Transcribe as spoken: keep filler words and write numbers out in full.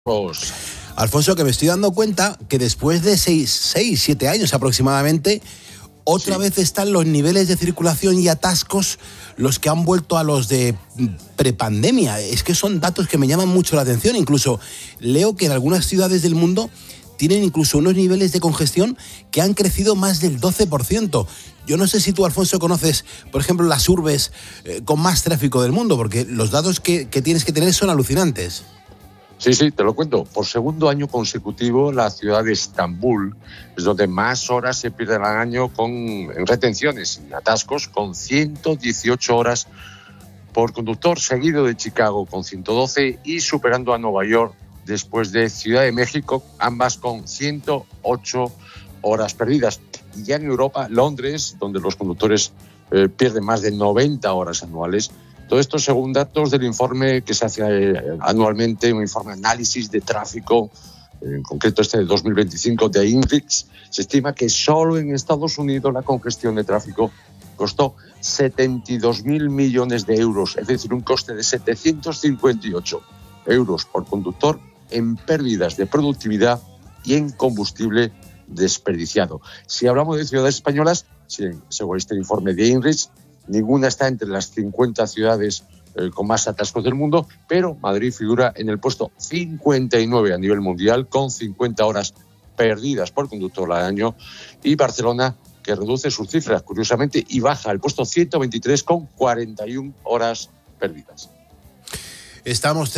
Pues... Alfonso, que me estoy dando cuenta que después de seis, siete años aproximadamente, otra sí. vez están los niveles de circulación y atascos los que han vuelto a los de prepandemia. Es que son datos que me llaman mucho la atención. Incluso leo que en algunas ciudades del mundo tienen incluso unos niveles de congestión que han crecido más del doce por ciento. Yo no sé si tú, Alfonso, conoces, por ejemplo, las urbes eh, con más tráfico del mundo, porque los datos que, que tienes que tener son alucinantes. Sí, sí, te lo cuento. Por segundo año consecutivo, la ciudad de Estambul es donde más horas se pierden al año con, en retenciones y atascos, con ciento dieciocho horas por conductor, seguido de Chicago con ciento doce y superando a Nueva York después de Ciudad de México, ambas con ciento ocho horas perdidas. Y ya en Europa, Londres, donde los conductores eh, pierden más de noventa horas anuales. Todo esto según datos del informe que se hace eh, anualmente, un informe de análisis de tráfico, eh, en concreto este de dos mil veinticinco de INRIX. Se estima que solo en Estados Unidos la congestión de tráfico costó setenta y dos mil millones de euros, es decir, un coste de setecientos cincuenta y ocho euros por conductor en pérdidas de productividad y en combustible desperdiciado. Si hablamos de ciudades españolas, sí, según este informe de INRIX, ninguna está entre las cincuenta ciudades eh, con más atascos del mundo, pero Madrid figura en el puesto cincuenta y nueve a nivel mundial, con cincuenta horas perdidas por conductor al año, y Barcelona, que reduce sus cifras, curiosamente, y baja al puesto ciento veintitrés con cuarenta y una horas perdidas. Estamos